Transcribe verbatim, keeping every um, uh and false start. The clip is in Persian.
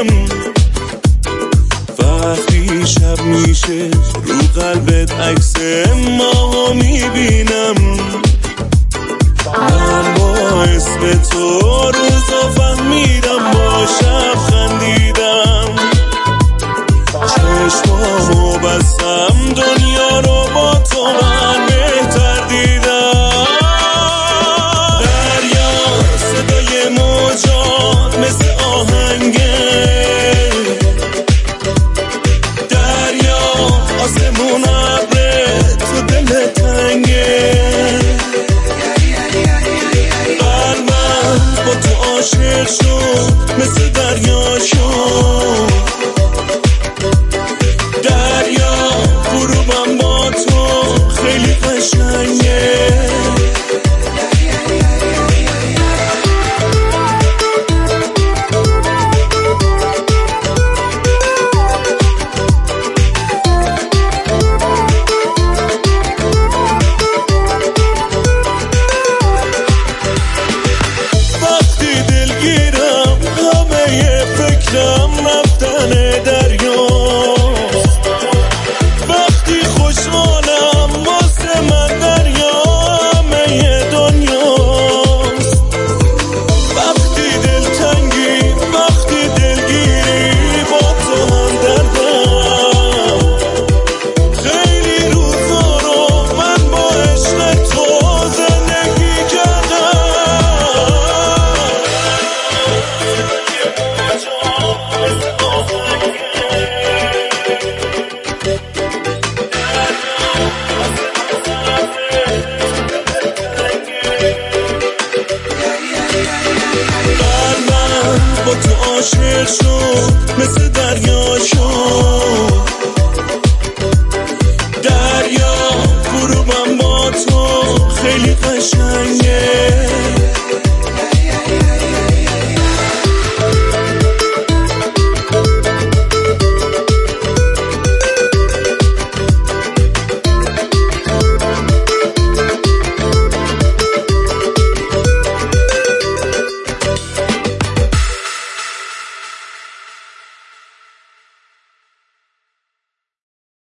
میرم وقتی شب میشه رو قلبت عکس ماهو میبینم من با اسم تو روزا فهمیدم با شب خندیدم چشمامو بستم دنیا رو با تو من بهتر دیدم دریا صدای موجات مثل آهنگه دریا آسمون ابره تو دل تنگه قلبم با تو عاشق شد مثل دریا شد دریا غروبم با تو خیلی قشنگه وقتی دلگیرم همه فکرم رفتن دریا وقتی خوشحالم واسه من دریا همه دنیاست وقتی دلتنگی وقتی دلگیری با تو هم دردم خیلی روزا رو من با عشق تو زندگی کردم قلبم با تو عاشق شد مثل